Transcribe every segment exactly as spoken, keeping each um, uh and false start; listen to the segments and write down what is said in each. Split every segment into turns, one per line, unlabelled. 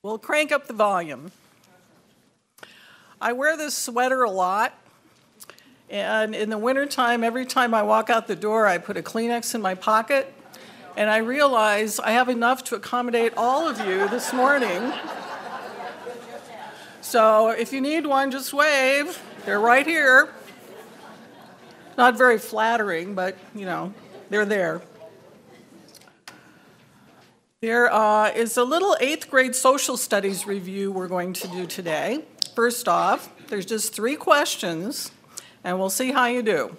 We'll crank up the volume. I wear this sweater a lot, and in the wintertime, every time I walk out the door, I put a Kleenex in my pocket, and I realize I have enough to accommodate all of you this morning. So if you need one, just wave. They're right here. Not very flattering, but, you know, they're there. There uh, is a little eighth grade social studies review we're going to do today. First off, there's just three questions, and we'll see how you do.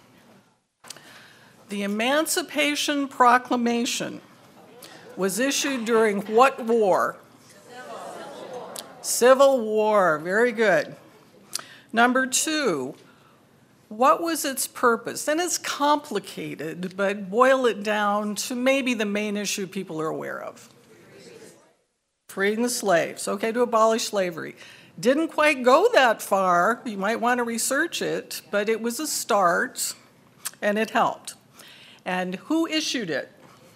The Emancipation Proclamation was issued during what war? Civil, Civil War. Very good. Number two, what was its purpose? And it's complicated, but boil it down to maybe the main issue people are aware of. Freeing the slaves. Okay, to abolish slavery. Didn't quite go that far. You might want to research it, but it was a start, and it helped. And who issued it?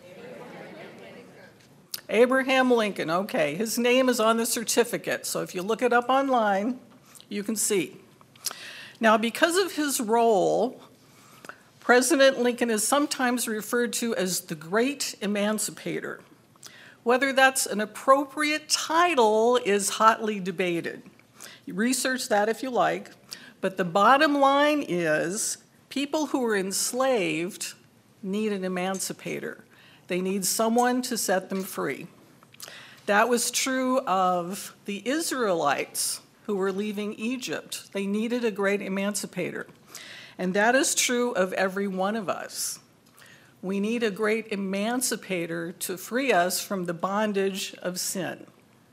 Abraham Lincoln. Okay, his name is on the certificate, so if you look it up online, you can see. Now, because of his role, President Lincoln is sometimes referred to as the Great Emancipator. Whether that's an appropriate title is hotly debated. You research that if you like, but the bottom line is people who are enslaved need an emancipator. They need someone to set them free. That was true of the Israelites who were leaving Egypt. They needed a great emancipator. And that is true of every one of us. We need a great emancipator to free us from the bondage of sin.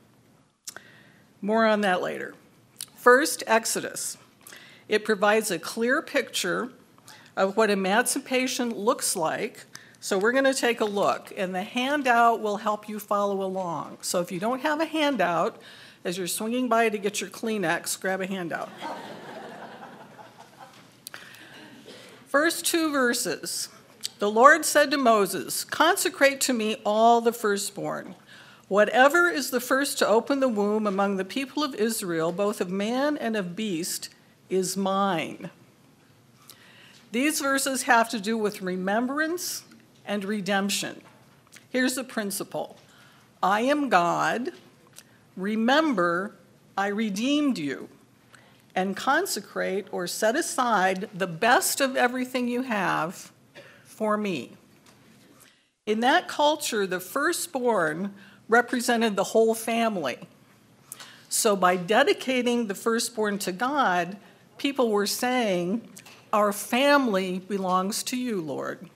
More on that later. First, Exodus. It provides a clear picture of what emancipation looks like. So we're going to take a look, and the handout will help you follow along. So if you don't have a handout, as you're swinging by to get your Kleenex, grab a handout. First two verses. The Lord said to Moses, "Consecrate to me all the firstborn. Whatever is the first to open the womb among the people of Israel, both of man and of beast, is mine." These verses have to do with remembrance and redemption. Here's the principle. I am God. Remember, I redeemed you, and consecrate or set aside the best of everything you have for me. In that culture, the firstborn represented the whole family. So by dedicating the firstborn to God, people were saying, our family belongs to you, Lord.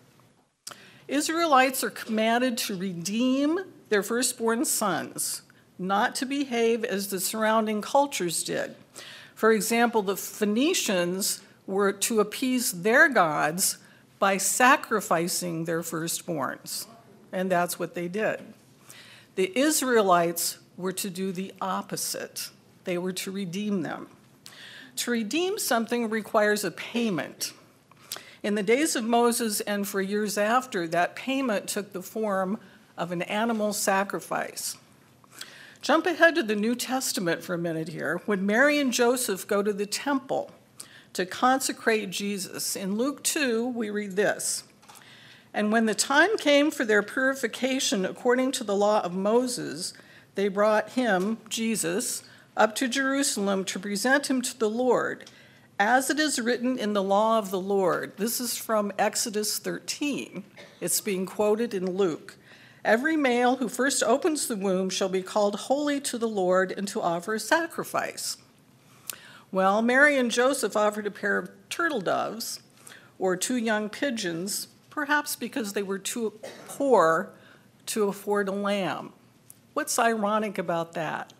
Israelites are commanded to redeem their firstborn sons, not to behave as the surrounding cultures did. For example, the Phoenicians were to appease their gods by sacrificing their firstborns, and that's what they did. The Israelites were to do the opposite. They were to redeem them. To redeem something requires a payment. In the days of Moses and for years after, that payment took the form of an animal sacrifice. Jump ahead to the New Testament for a minute here. When Mary and Joseph go to the temple to consecrate Jesus, in Luke two, we read this. And when the time came for their purification according to the law of Moses, they brought him, Jesus, up to Jerusalem to present him to the Lord, as it is written in the law of the Lord. This is from Exodus thirteen. It's being quoted in Luke. Every male who first opens the womb shall be called holy to the Lord and to offer a sacrifice. Well, Mary and Joseph offered a pair of turtle doves or two young pigeons, perhaps because they were too poor to afford a lamb. What's ironic about that?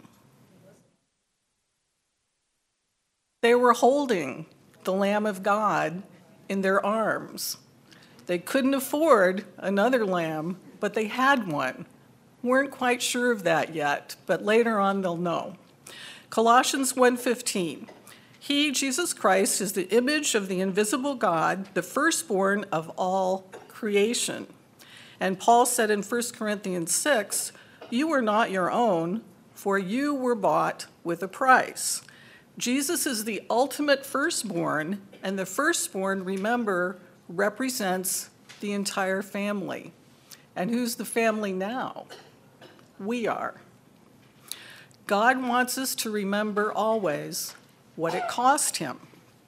They were holding the Lamb of God in their arms. They couldn't afford another lamb, but they had one. Weren't quite sure of that yet, but later on they'll know. Colossians one fifteen. He, Jesus Christ, is the image of the invisible God, the firstborn of all creation. And Paul said in First Corinthians six, You are not your own, for you were bought with a price. Jesus is the ultimate firstborn, and the firstborn, remember, represents the entire family. And who's the family now? We are. God wants us to remember always what it cost him.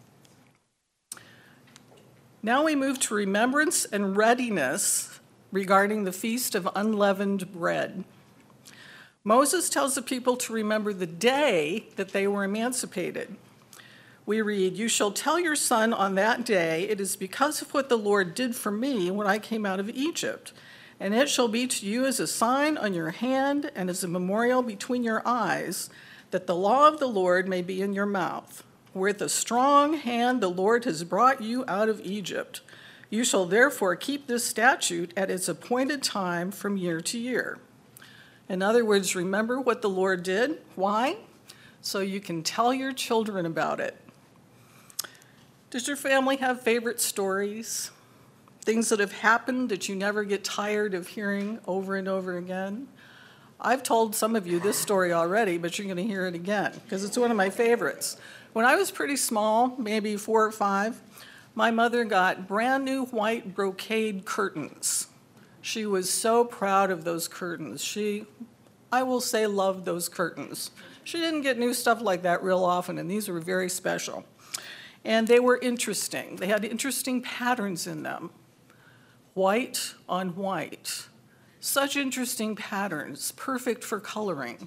Now we move to remembrance and readiness regarding the Feast of Unleavened Bread. Moses tells the people to remember the day that they were emancipated. We read, "You shall tell your son on that day, it is because of what the Lord did for me when I came out of Egypt. And it shall be to you as a sign on your hand and as a memorial between your eyes, that the law of the Lord may be in your mouth. With a strong hand the Lord has brought you out of Egypt. You shall therefore keep this statute at its appointed time from year to year." In other words, remember what the Lord did. Why? So you can tell your children about it. Does your family have favorite stories? Things that have happened that you never get tired of hearing over and over again? I've told some of you this story already, but you're going to hear it again because it's one of my favorites. When I was pretty small, maybe four or five, my mother got brand new white brocade curtains. She was so proud of those curtains. She, I will say, loved those curtains. She didn't get new stuff like that real often, and these were very special. And they were interesting. They had interesting patterns in them. White on white. Such interesting patterns, perfect for coloring.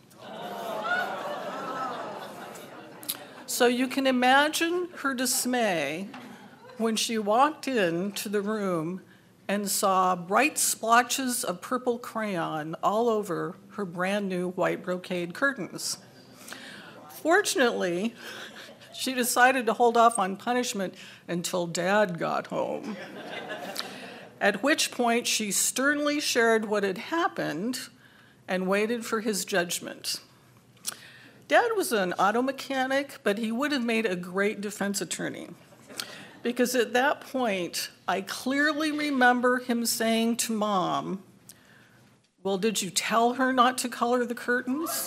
So you can imagine her dismay when she walked into the room and saw bright splotches of purple crayon all over her brand new white brocade curtains. Fortunately, she decided to hold off on punishment until Dad got home. At which point she sternly shared what had happened and waited for his judgment. Dad was an auto mechanic, but he would have made a great defense attorney. Because at that point, I clearly remember him saying to Mom, "Well, did you tell her not to color the curtains?"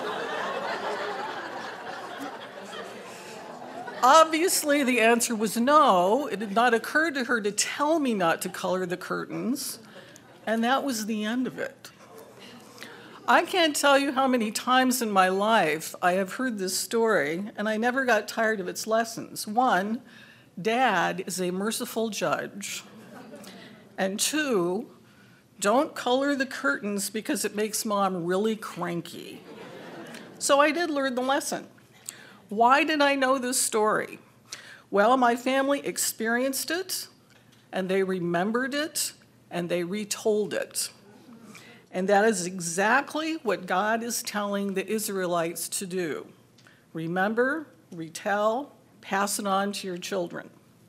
Obviously, the answer was no. It had not occurred to her to tell me not to color the curtains, and that was the end of it. I can't tell you how many times in my life I have heard this story, and I never got tired of its lessons. One, Dad is a merciful judge. And two, don't color the curtains because it makes Mom really cranky. So I did learn the lesson. Why did I know this story? Well, my family experienced it, and they remembered it, and they retold it. And that is exactly what God is telling the Israelites to do. Remember, retell, pass it on to your children.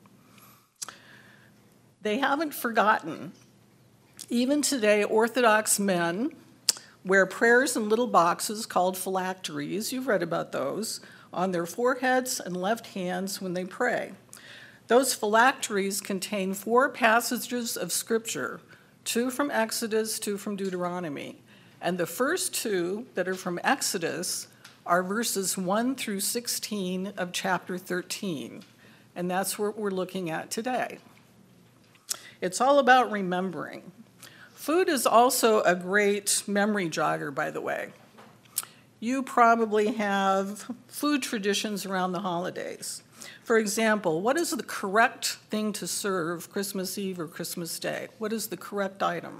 They haven't forgotten. Even today, Orthodox men wear prayers in little boxes called phylacteries, you've read about those, on their foreheads and left hands when they pray. Those phylacteries contain four passages of Scripture, two from Exodus, two from Deuteronomy. And the first two that are from Exodus are verses one through sixteen of chapter thirteen. And that's what we're looking at today. It's all about remembering. Food is also a great memory jogger, by the way. You probably have food traditions around the holidays. For example, what is the correct thing to serve Christmas Eve or Christmas Day? What is the correct item?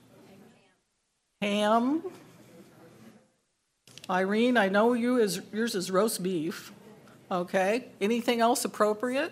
Ham. Irene, I know you is, yours is roast beef. Okay. Anything else appropriate?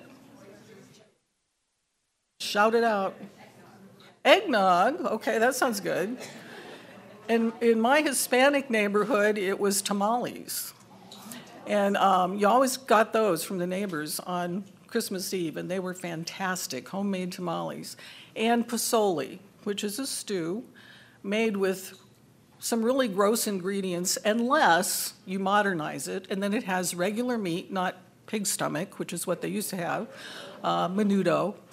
Shout it out. Eggnog. Okay, that sounds good. In, in my Hispanic neighborhood, it was tamales. And um, you always got those from the neighbors on Christmas Eve, and they were fantastic, homemade tamales. And pozole, which is a stew made with some really gross ingredients, unless you modernize it, and then it has regular meat, not pig stomach, which is what they used to have, uh, menudo,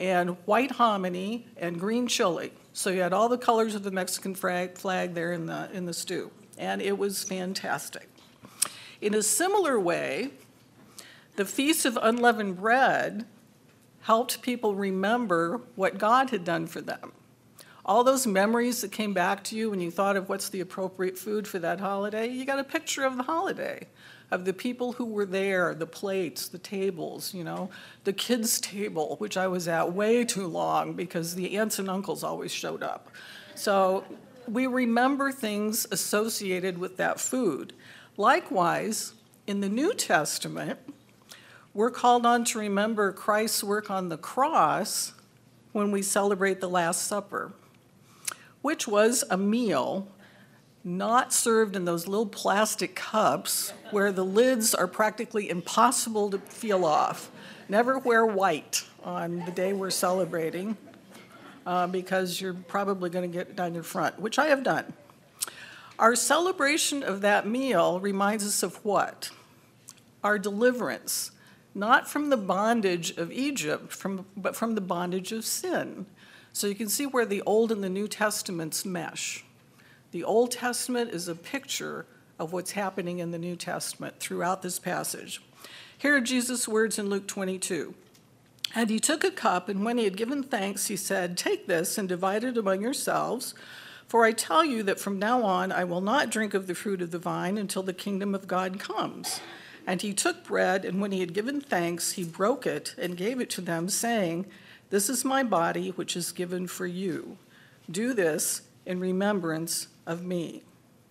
and white hominy and green chili. So you had all the colors of the Mexican flag, flag there in the, in the stew, and it was fantastic. In a similar way, the Feast of Unleavened Bread helped people remember what God had done for them. All those memories that came back to you when you thought of what's the appropriate food for that holiday, you got a picture of the holiday, of the people who were there, the plates, the tables, you know, the kids' table, which I was at way too long because the aunts and uncles always showed up. So we remember things associated with that food. Likewise, in the New Testament, we're called on to remember Christ's work on the cross when we celebrate the Last Supper, which was a meal not served in those little plastic cups where the lids are practically impossible to peel off. Never wear white on the day we're celebrating uh, because you're probably going to get it down your front, which I have done. Our celebration of that meal reminds us of what? Our deliverance. Not from the bondage of Egypt, from, but from the bondage of sin. So you can see where the Old and the New Testaments mesh. The Old Testament is a picture of what's happening in the New Testament throughout this passage. Here are Jesus' words in Luke twenty-two. And he took a cup, and when he had given thanks, he said, "Take this and divide it among yourselves, for I tell you that from now on I will not drink of the fruit of the vine until the kingdom of God comes." And he took bread, and when he had given thanks, he broke it and gave it to them, saying, "This is my body, which is given for you. Do this in remembrance of me."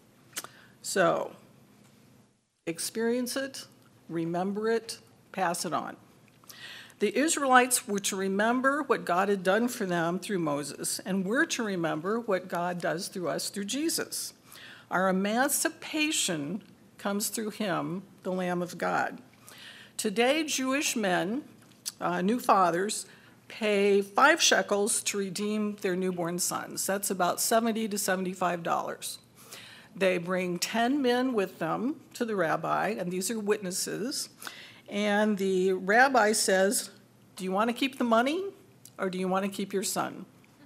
So, experience it, remember it, pass it on. The Israelites were to remember what God had done for them through Moses, and we're to remember what God does through us through Jesus. Our emancipation comes through him, the Lamb of God. Today, Jewish men, uh, new fathers, pay five shekels to redeem their newborn sons. That's about seventy to seventy-five dollars. They bring ten men with them to the rabbi, and these are witnesses. And the rabbi says, "Do you want to keep the money, or do you want to keep your son?"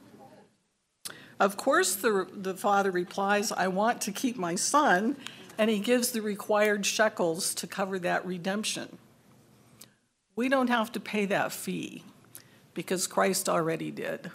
Of course, the, the father replies, "I want to keep my son," and he gives the required shekels to cover that redemption. We don't have to pay that fee because Christ already did.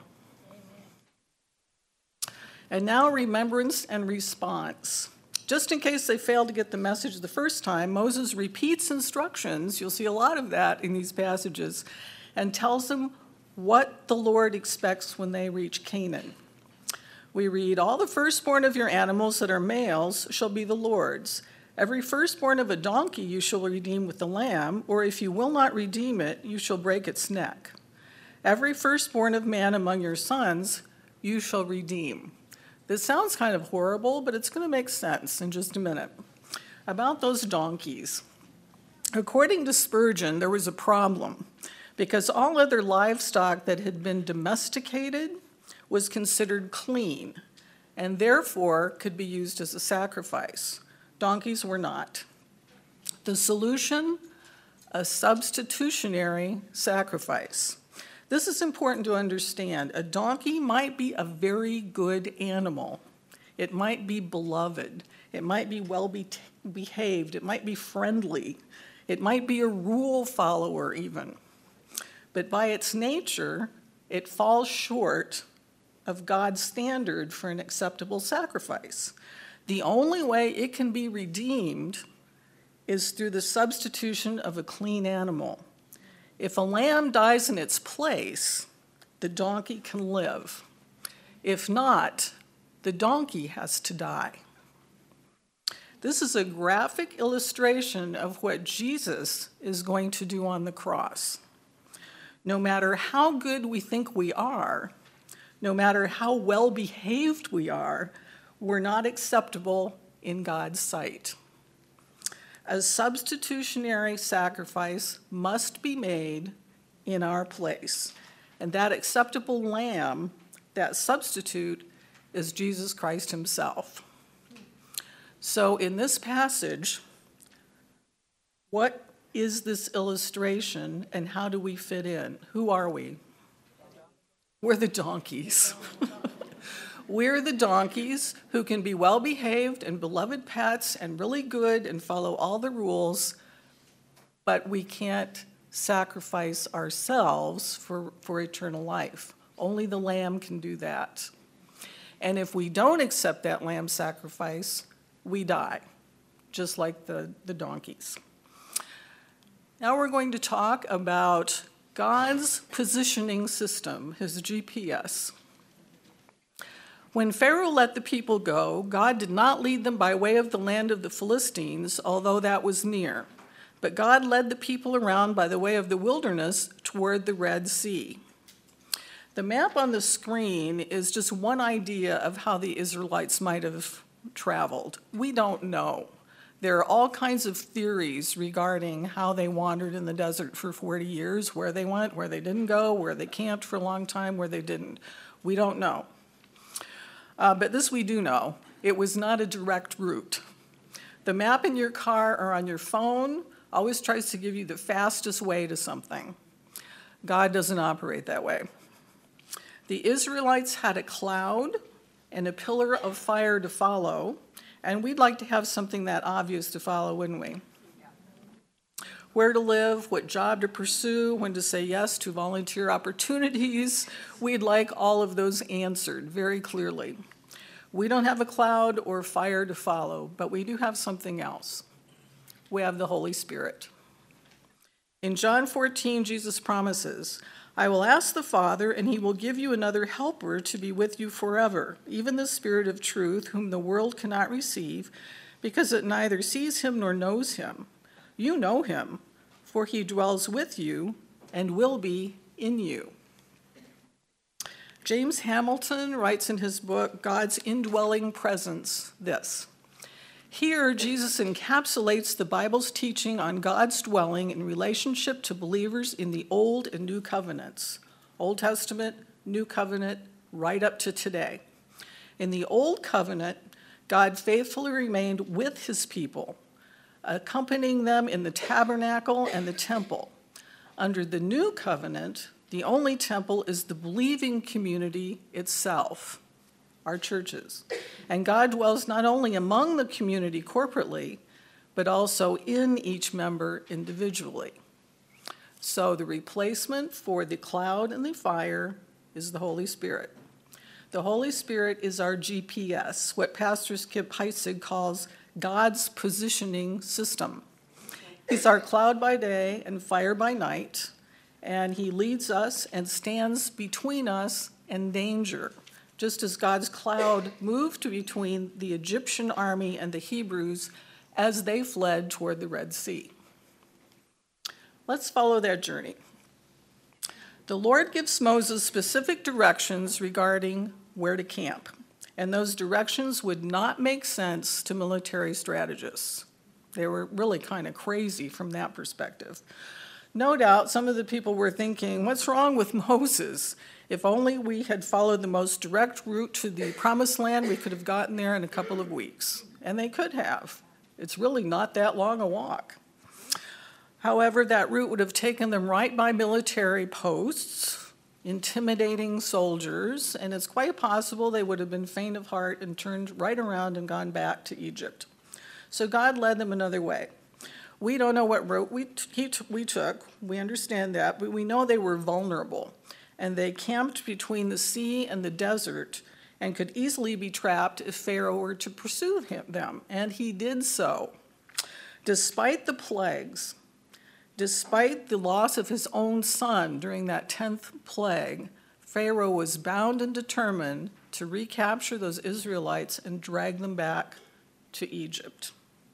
And now remembrance and response. Just in case they failed to get the message the first time, Moses repeats instructions, you'll see a lot of that in these passages, and tells them what the Lord expects when they reach Canaan. We read, "All the firstborn of your animals that are males shall be the Lord's. Every firstborn of a donkey you shall redeem with the lamb, or if you will not redeem it, you shall break its neck. Every firstborn of man among your sons you shall redeem." This sounds kind of horrible, but it's going to make sense in just a minute. About those donkeys. According to Spurgeon, there was a problem because all other livestock that had been domesticated was considered clean and therefore could be used as a sacrifice. Donkeys were not. The solution, a substitutionary sacrifice. This is important to understand. A donkey might be a very good animal. It might be beloved. It might be well be- behaved. It might be friendly. It might be a rule follower even. But by its nature, it falls short of God's standard for an acceptable sacrifice. The only way it can be redeemed is through the substitution of a clean animal. If a lamb dies in its place, the donkey can live. If not, the donkey has to die. This is a graphic illustration of what Jesus is going to do on the cross. No matter how good we think we are, no matter how well behaved we are, we're not acceptable in God's sight. A substitutionary sacrifice must be made in our place. And that acceptable lamb, that substitute, is Jesus Christ himself. So in this passage, what is this illustration and how do we fit in? Who are we? We're the donkeys. We're the donkeys who can be well-behaved and beloved pets and really good and follow all the rules, but we can't sacrifice ourselves for, for eternal life. Only the lamb can do that. And if we don't accept that lamb sacrifice, we die, just like the, the donkeys. Now we're going to talk about God's positioning system, his G P S. When Pharaoh let the people go, God did not lead them by way of the land of the Philistines, although that was near. But God led the people around by the way of the wilderness toward the Red Sea. The map on the screen is just one idea of how the Israelites might have traveled. We don't know. There are all kinds of theories regarding how they wandered in the desert for forty years, where they went, where they didn't go, where they camped for a long time, where they didn't. We don't know. Uh, but this we do know. It was not a direct route. The map in your car or on your phone always tries to give you the fastest way to something. God doesn't operate that way. The Israelites had a cloud and a pillar of fire to follow, and we'd like to have something that obvious to follow, wouldn't we? Where to live, what job to pursue, when to say yes to volunteer opportunities. We'd like all of those answered very clearly. We don't have a cloud or fire to follow, but we do have something else. We have the Holy Spirit. In John fourteen, Jesus promises, I will ask the Father, and he will give you another helper to be with you forever, even the Spirit of truth, whom the world cannot receive, because it neither sees him nor knows him. You know him, for he dwells with you and will be in you. James Hamilton writes in his book, God's Indwelling Presence, this. Here, Jesus encapsulates the Bible's teaching on God's dwelling in relationship to believers in the Old and New Covenants. Old Testament, New Covenant, right up to today. In the Old Covenant, God faithfully remained with his people, accompanying them in the tabernacle and the temple. Under the New Covenant, the only temple is the believing community itself, our churches. And God dwells not only among the community corporately, but also in each member individually. So the replacement for the cloud and the fire is the Holy Spirit. The Holy Spirit is our G P S, what Pastor Skip Heitzig calls God's positioning system. He's our cloud by day and fire by night, and he leads us and stands between us and danger, just as God's cloud moved between the Egyptian army and the Hebrews as they fled toward the Red Sea. Let's follow that journey. The Lord gives Moses specific directions regarding where to camp, and those directions would not make sense to military strategists. They were really kind of crazy from that perspective. No doubt some of the people were thinking, what's wrong with Moses? If only we had followed the most direct route to the promised land, we could have gotten there in a couple of weeks. And they could have. It's really not that long a walk. However, that route would have taken them right by military posts, intimidating soldiers, and it's quite possible they would have been faint of heart and turned right around and gone back to Egypt. So God led them another way. We don't know what route we, t- we took. We understand that, but we know they were vulnerable. And they camped between the sea and the desert and could easily be trapped if Pharaoh were to pursue him, them. And he did so. Despite the plagues, despite the loss of his own son during that tenth plague, Pharaoh was bound and determined to recapture those Israelites and drag them back to Egypt.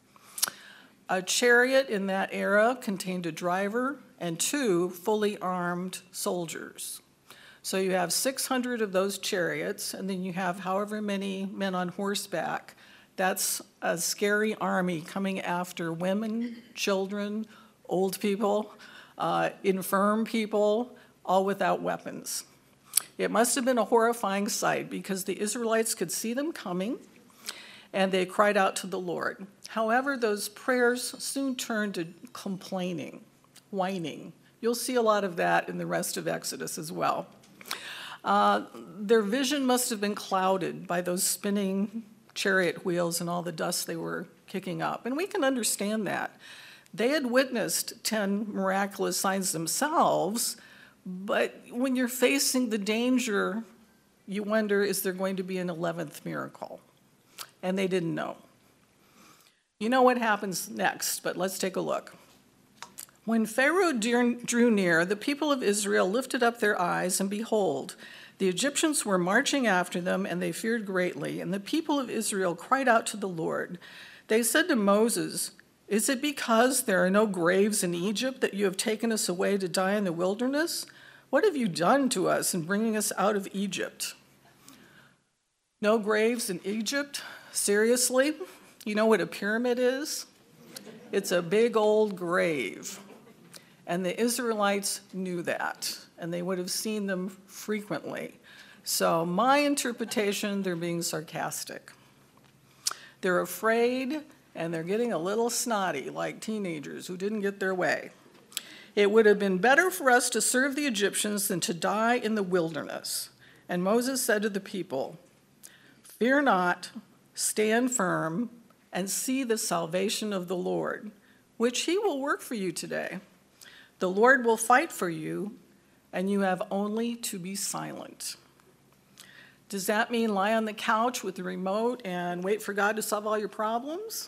A chariot in that era contained a driver and two fully armed soldiers. So you have six hundred of those chariots, and then you have however many men on horseback. That's a scary army coming after women, children, old people, uh, infirm people, all without weapons. It must have been a horrifying sight because the Israelites could see them coming, and they cried out to the Lord. However, those prayers soon turned to complaining, whining. You'll see a lot of that in the rest of Exodus as well. Uh, their vision must have been clouded by those spinning chariot wheels and all the dust they were kicking up. And we can understand that. They had witnessed ten miraculous signs themselves, but when you're facing the danger, you wonder, is there going to be an eleventh miracle? And they didn't know. You know what happens next, but let's take a look. When Pharaoh drew near, the people of Israel lifted up their eyes, and behold, the Egyptians were marching after them, and they feared greatly. And the people of Israel cried out to the Lord. They said to Moses, "Is it because there are no graves in Egypt that you have taken us away to die in the wilderness? What have you done to us in bringing us out of Egypt?" No graves in Egypt? Seriously? You know what a pyramid is? It's a big old grave. And the Israelites knew that, and they would have seen them frequently. So my interpretation, they're being sarcastic. They're afraid, and they're getting a little snotty, like teenagers who didn't get their way. It would have been better for us to serve the Egyptians than to die in the wilderness. And Moses said to the people, "Fear not, stand firm, and see the salvation of the Lord, which he will work for you today. The Lord will fight for you, and you have only to be silent." Does that mean lie on the couch with the remote and wait for God to solve all your problems?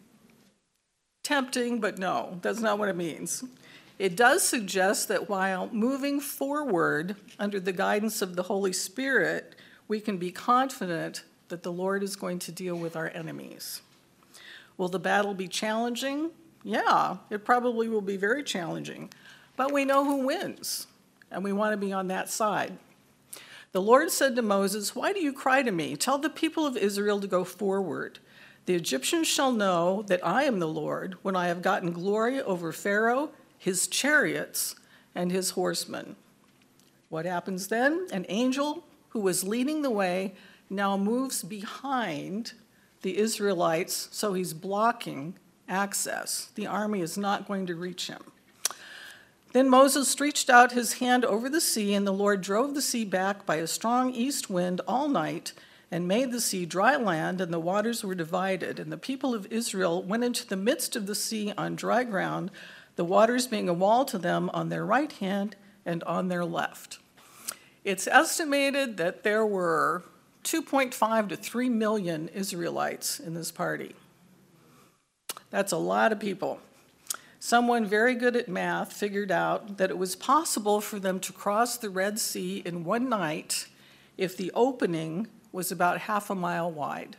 Tempting, but no, that's not what it means. It does suggest that while moving forward under the guidance of the Holy Spirit, we can be confident that the Lord is going to deal with our enemies. Will the battle be challenging? Yeah, it probably will be very challenging, but we know who wins, and we want to be on that side. The Lord said to Moses, "Why do you cry to me? Tell the people of Israel to go forward. The Egyptians shall know that I am the Lord when I have gotten glory over Pharaoh, his chariots, and his horsemen." What happens then? An angel who was leading the way now moves behind the Israelites, so he's blocking access. The army is not going to reach him. Then Moses stretched out his hand over the sea, and the Lord drove the sea back by a strong east wind all night and made the sea dry land, and the waters were divided. And the people of Israel went into the midst of the sea on dry ground, the waters being a wall to them on their right hand and on their left. It's estimated that there were two point five to three million Israelites in this party. That's a lot of people. Someone very good at math figured out that it was possible for them to cross the Red Sea in one night if the opening was about half a mile wide.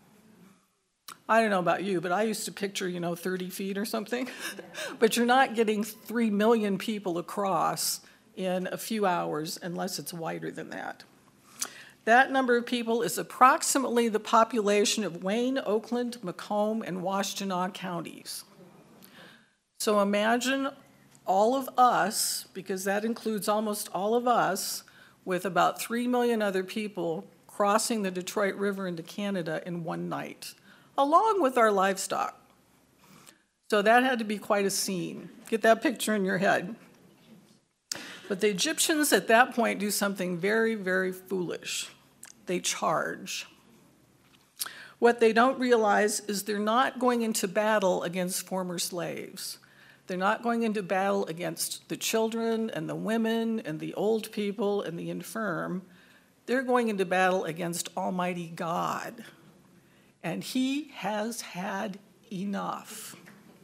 I don't know about you, but I used to picture, you know, thirty feet or something. But you're not getting three million people across in a few hours unless it's wider than that. That number of people is approximately the population of Wayne, Oakland, Macomb, and Washtenaw counties. So imagine all of us, because that includes almost all of us, with about three million other people crossing the Detroit River into Canada in one night, along with our livestock. So that had to be quite a scene. Get that picture in your head. But the Egyptians at that point do something very, very foolish. They charge. What they don't realize is they're not going into battle against former slaves. They're not going into battle against the children and the women and the old people and the infirm. They're going into battle against Almighty God. And he has had enough.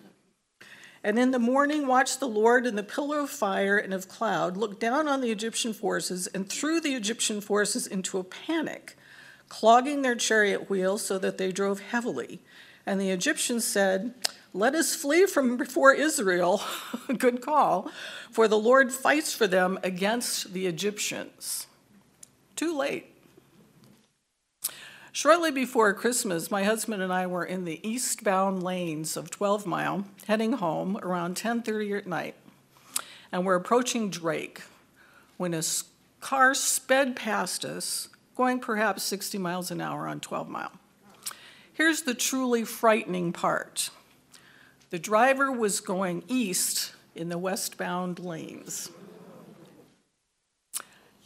And in the morning watched the Lord in the pillar of fire and of cloud, looked down on the Egyptian forces and threw the Egyptian forces into a panic, clogging their chariot wheels so that they drove heavily. And the Egyptians said, "Let us flee from before Israel." Good call. For the Lord fights for them against the Egyptians. Too late. Shortly before Christmas, my husband and I were in the eastbound lanes of twelve mile, heading home around ten thirty at night. And we're approaching Drake when a car sped past us, going perhaps sixty miles an hour on twelve mile. Here's the truly frightening part. The driver was going east in the westbound lanes.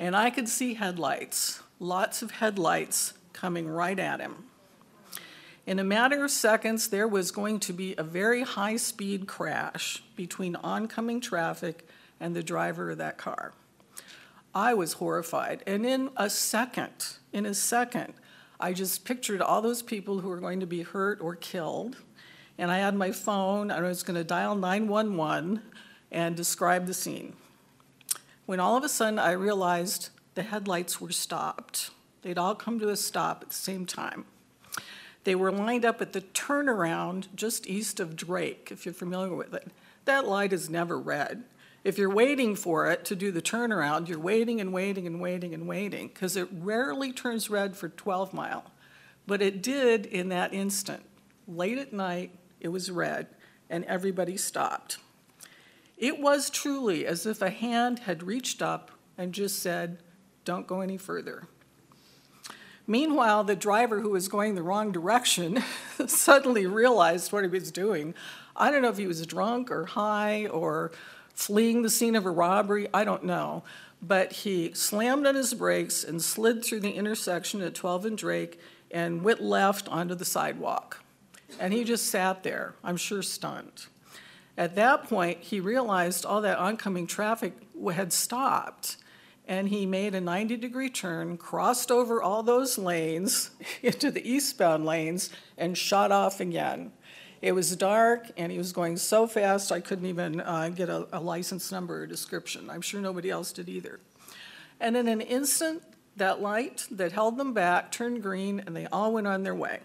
and I could see headlights, lots of headlights coming right at him. In a matter of seconds, there was going to be a very high-speed crash between oncoming traffic and the driver of that car. I was horrified, and in a second, in a second, I just pictured all those people who were going to be hurt or killed, and I had my phone, and I was going to dial nine one one and describe the scene. When all of a sudden I realized the headlights were stopped. They'd all come to a stop at the same time. They were lined up at the turnaround just east of Drake, if you're familiar with it. That light is never red. If you're waiting for it to do the turnaround, you're waiting and waiting and waiting and waiting, because it rarely turns red for twelve mile. But it did in that instant. Late at night, it was red, and everybody stopped. It was truly as if a hand had reached up and just said, "Don't go any further." Meanwhile, the driver, who was going the wrong direction, suddenly realized what he was doing. I don't know if he was drunk or high or fleeing the scene of a robbery, I don't know. But he slammed on his brakes and slid through the intersection at twelfth and Drake and went left onto the sidewalk. And he just sat there, I'm sure stunned. At that point, he realized all that oncoming traffic had stopped. And he made a ninety degree turn, crossed over all those lanes into the eastbound lanes, and shot off again. It was dark, and he was going so fast I couldn't even uh, get a, a license number or description. I'm sure nobody else did either. And in an instant, that light that held them back turned green, and they all went on their way.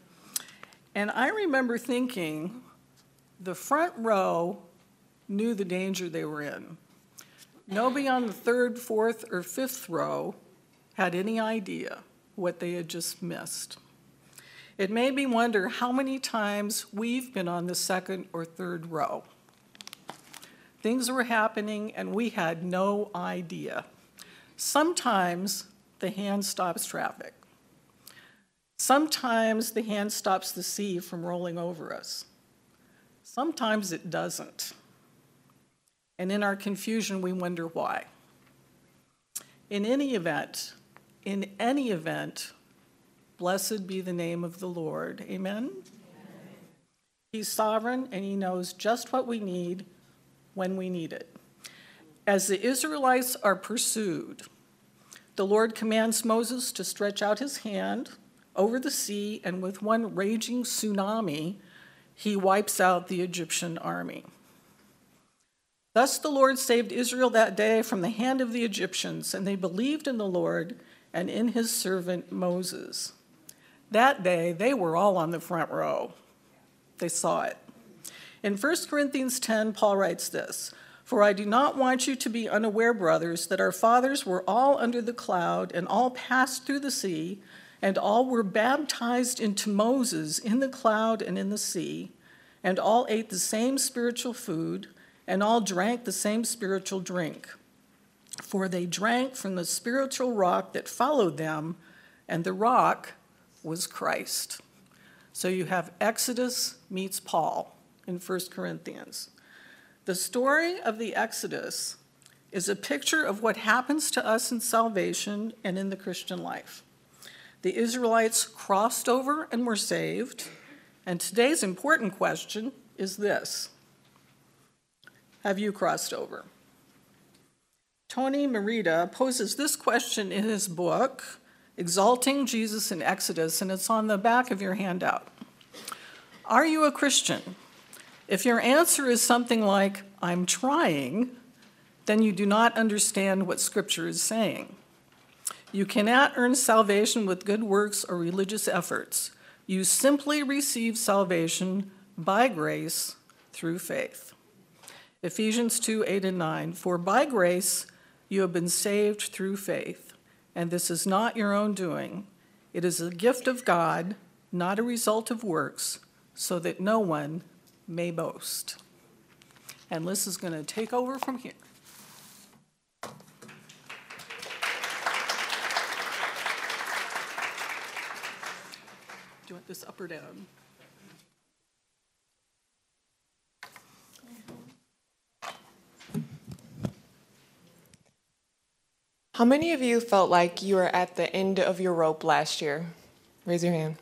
And I remember thinking, the front row knew the danger they were in. Nobody on the third, fourth, or fifth row had any idea what they had just missed. It made me wonder how many times we've been on the second or third row. Things were happening and we had no idea. Sometimes the hand stops traffic. Sometimes the hand stops the sea from rolling over us. Sometimes it doesn't. And in our confusion, we wonder why. In any event, in any event, blessed be the name of the Lord. Amen? Amen? He's sovereign, and he knows just what we need when we need it. As the Israelites are pursued, the Lord commands Moses to stretch out his hand over the sea, and with one raging tsunami, he wipes out the Egyptian army. Thus the Lord saved Israel that day from the hand of the Egyptians, and they believed in the Lord and in his servant Moses. That day, they were all on the front row. They saw it. In First Corinthians ten, Paul writes this, "For I do not want you to be unaware, brothers, that our fathers were all under the cloud and all passed through the sea, and all were baptized into Moses in the cloud and in the sea, and all ate the same spiritual food, and all drank the same spiritual drink. For they drank from the spiritual rock that followed them, and the rock was Christ." So you have Exodus meets Paul in First Corinthians. The story of the Exodus is a picture of what happens to us in salvation and in the Christian life. The Israelites crossed over and were saved, and today's important question is this: have you crossed over? Tony Merida poses this question in his book, Exalting Jesus in Exodus, and it's on the back of your handout. Are you a Christian? If your answer is something like, "I'm trying," then you do not understand what Scripture is saying. You cannot earn salvation with good works or religious efforts. You simply receive salvation by grace through faith. Ephesians two, eight and nine, "For by grace you have been saved through faith, and this is not your own doing. It is a gift of God, not a result of works, so that no one may boast." And Liz is going to take over from here. Do you want this up or down?
How many of you felt like you were at the end of your rope last year? Raise your hand.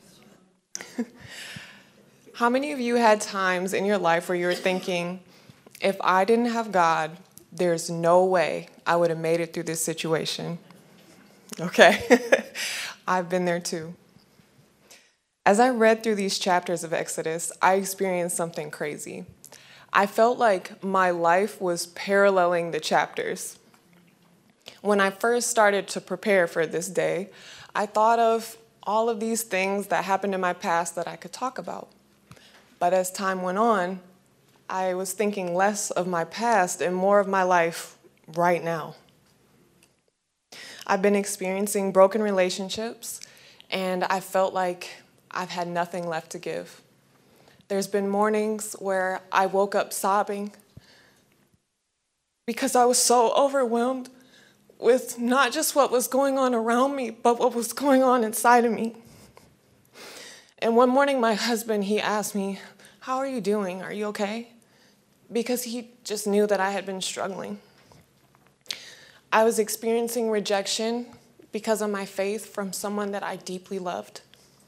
How many of you had times in your life where you were thinking, if I didn't have God, there's no way I would have made it through this situation? Okay, I've been there too. As I read through these chapters of Exodus, I experienced something crazy. I felt like my life was paralleling the chapters. When I first started to prepare for this day, I thought of all of these things that happened in my past that I could talk about. But as time went on, I was thinking less of my past and more of my life right now. I've been experiencing broken relationships, and I felt like I've had nothing left to give. There's been mornings where I woke up sobbing because I was so overwhelmed with not just what was going on around me, but what was going on inside of me. And one morning, my husband, he asked me, "How are you doing? Are you okay?" Because he just knew that I had been struggling. I was experiencing rejection because of my faith from someone that I deeply loved.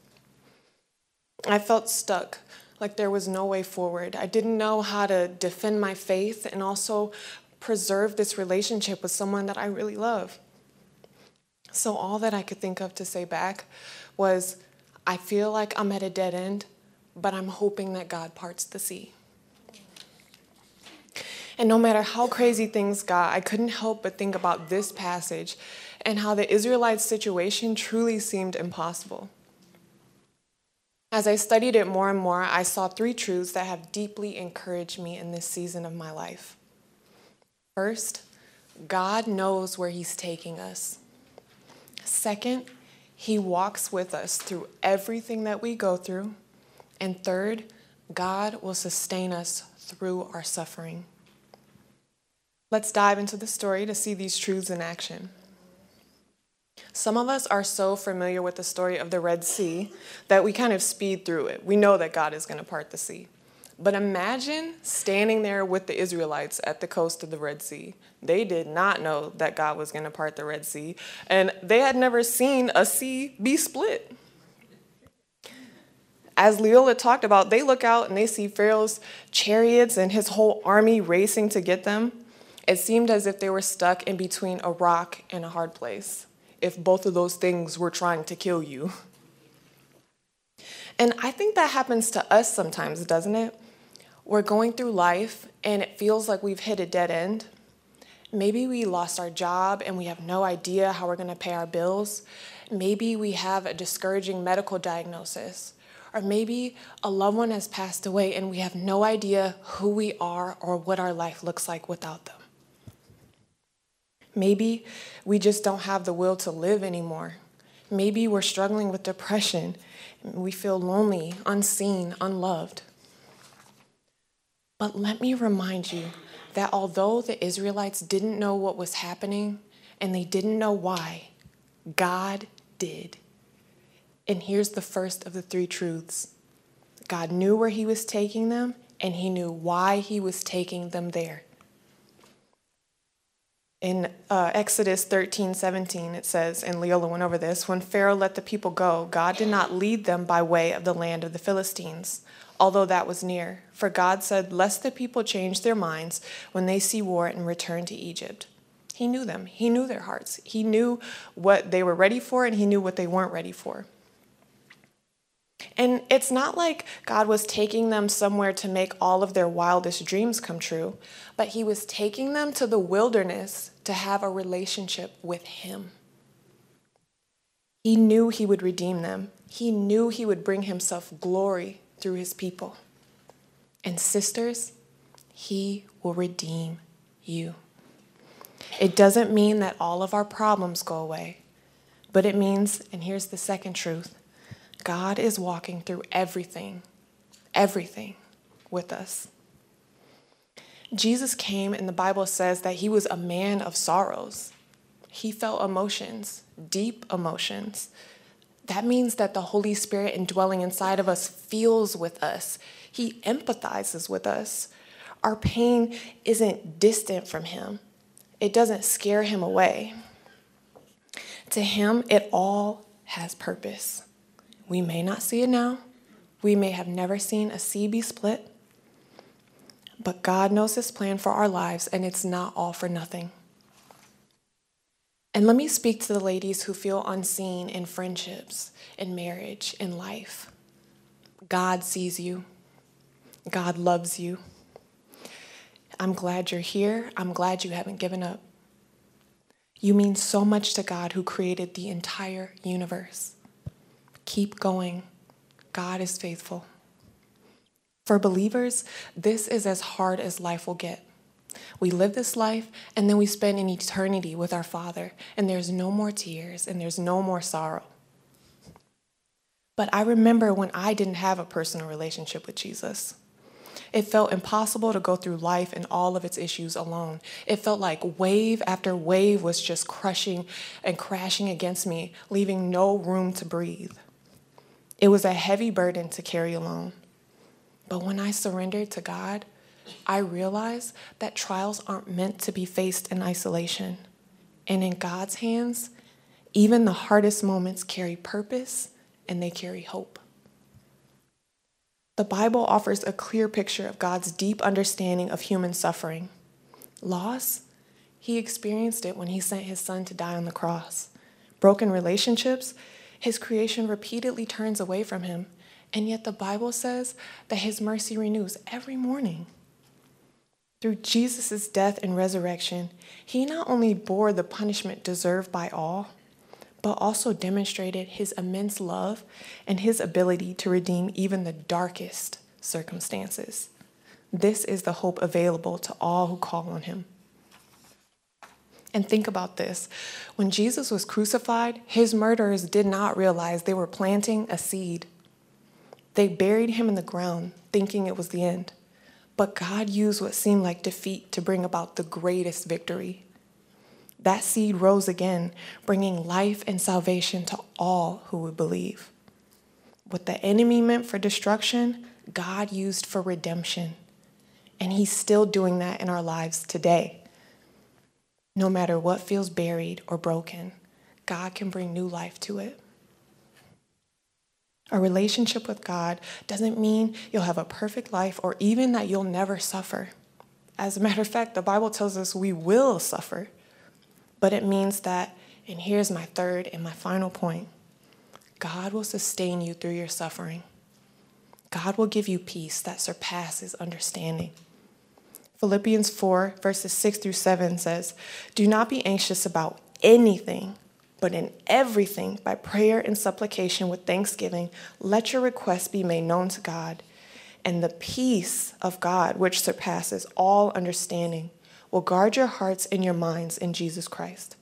I felt stuck, like there was no way forward. I didn't know how to defend my faith and also preserve this relationship with someone that I really love. So all that I could think of to say back was, I feel like I'm at a dead end, but I'm hoping that God parts the sea. And no matter how crazy things got, I couldn't help but think about this passage and how the Israelites' situation truly seemed impossible. As I studied it more and more, I saw three truths that have deeply encouraged me in this season of my life. First, God knows where He's taking us. Second, He walks with us through everything that we go through. And third, God will sustain us through our suffering. Let's dive into the story to see these truths in action. Some of us are so familiar with the story of the Red Sea that we kind of speed through it. We know that God is going to part the sea. But imagine standing there with the Israelites at the coast of the Red Sea. They did not know that God was going to part the Red Sea, and they had never seen a sea be split. As Leola talked about, they look out and they see Pharaoh's chariots and his whole army racing to get them. It seemed as if they were stuck in between a rock and a hard place, if both of those things were trying to kill you. And I think that happens to us sometimes, doesn't it? We're going through life and it feels like we've hit a dead end. Maybe we lost our job and we have no idea how we're going to pay our bills. Maybe we have a discouraging medical diagnosis. Or maybe a loved one has passed away and we have no idea who we are or what our life looks like without them. Maybe we just don't have the will to live anymore. Maybe we're struggling with depression. We feel lonely, unseen, unloved. But let me remind you that although the Israelites didn't know what was happening and they didn't know why, God did. And here's the first of the three truths. God knew where He was taking them, and He knew why He was taking them there. In uh, Exodus thirteen seventeen, it says, and Leola went over this, when Pharaoh let the people go, God did not lead them by way of the land of the Philistines, although that was near. For God said, lest the people change their minds when they see war and return to Egypt. He knew them. He knew their hearts. He knew what they were ready for, and He knew what they weren't ready for. And it's not like God was taking them somewhere to make all of their wildest dreams come true, but He was taking them to the wilderness to have a relationship with Him. He knew He would redeem them. He knew He would bring Himself glory through His people. And sisters, He will redeem you. It doesn't mean that all of our problems go away, but it means, and here's the second truth, God is walking through everything, everything with us. Jesus came, and the Bible says that He was a man of sorrows. He felt emotions, deep emotions. That means that the Holy Spirit indwelling inside of us feels with us. He empathizes with us. Our pain isn't distant from Him. It doesn't scare Him away. To him, it all has purpose. We may not see it now. We may have never seen a seed be split. But God knows his plan for our lives, and it's not all for nothing. And let me speak to the ladies who feel unseen in friendships, in marriage, in life. God sees you. God loves you. I'm glad you're here. I'm glad you haven't given up. You mean so much to God who created the entire universe. Keep going. God is faithful. For believers, this is as hard as life will get. We live this life, and then we spend an eternity with our Father, and there's no more tears, and there's no more sorrow. But I remember when I didn't have a personal relationship with Jesus. It felt impossible to go through life and all of its issues alone. It felt like wave after wave was just crushing and crashing against me, leaving no room to breathe. It was a heavy burden to carry alone. But when I surrendered to God, I realized that trials aren't meant to be faced in isolation. And in God's hands, even the hardest moments carry purpose and they carry hope. The Bible offers a clear picture of God's deep understanding of human suffering. Loss, he experienced it when he sent his son to die on the cross. Broken relationships, his creation repeatedly turns away from him, and yet the Bible says that his mercy renews every morning. Through Jesus' death and resurrection, he not only bore the punishment deserved by all, but also demonstrated his immense love and his ability to redeem even the darkest circumstances. This is the hope available to all who call on him. And think about this. When Jesus was crucified, his murderers did not realize they were planting a seed. They buried him in the ground, thinking it was the end. But God used what seemed like defeat to bring about the greatest victory. That seed rose again, bringing life and salvation to all who would believe. What the enemy meant for destruction, God used for redemption. And he's still doing that in our lives today. No matter what feels buried or broken, God can bring new life to it. A relationship with God doesn't mean you'll have a perfect life or even that you'll never suffer. As a matter of fact, the Bible tells us we will suffer. But it means that, and here's my third and my final point, God will sustain you through your suffering. God will give you peace that surpasses understanding. Philippians four, verses six through seven says, "Do not be anxious about anything, but in everything, by prayer and supplication with thanksgiving, let your requests be made known to God. And the peace of God, which surpasses all understanding, will guard your hearts and your minds in Jesus Christ."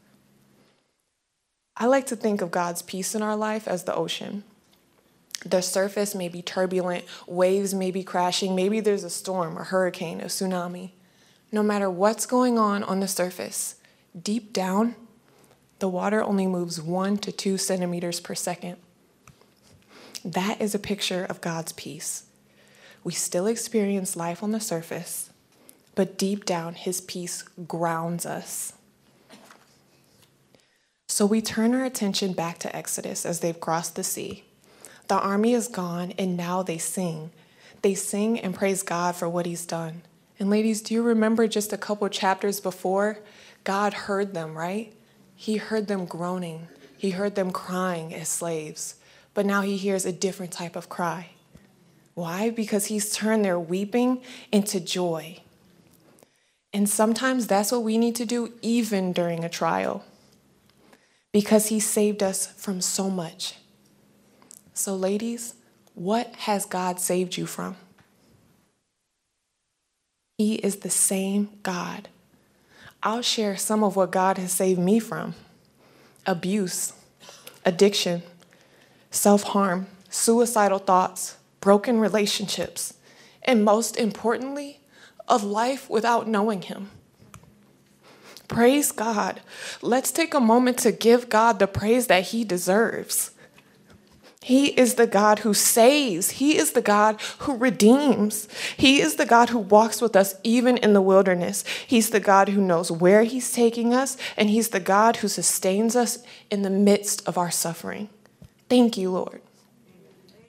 I like to think of God's peace in our life as the ocean. The surface may be turbulent, waves may be crashing, maybe there's a storm, a hurricane, a tsunami. No matter what's going on on the surface, deep down, the water only moves one to two centimeters per second. That is a picture of God's peace. We still experience life on the surface, but deep down, his peace grounds us. So we turn our attention back to Exodus as they've crossed the sea. The army is gone, and now they sing. They sing and praise God for what he's done. And ladies, do you remember just a couple chapters before? God heard them, right? He heard them groaning. He heard them crying as slaves. But now he hears a different type of cry. Why? Because he's turned their weeping into joy. And sometimes that's what we need to do even during a trial, because he saved us from so much. So ladies, what has God saved you from? He is the same God. I'll share some of what God has saved me from: abuse, addiction, self-harm, suicidal thoughts, broken relationships, and most importantly, of life without knowing him. Praise God. Let's take a moment to give God the praise that he deserves. He is the God who saves. He is the God who redeems. He is the God who walks with us even in the wilderness. He's the God who knows where he's taking us, and he's the God who sustains us in the midst of our suffering. Thank you, Lord.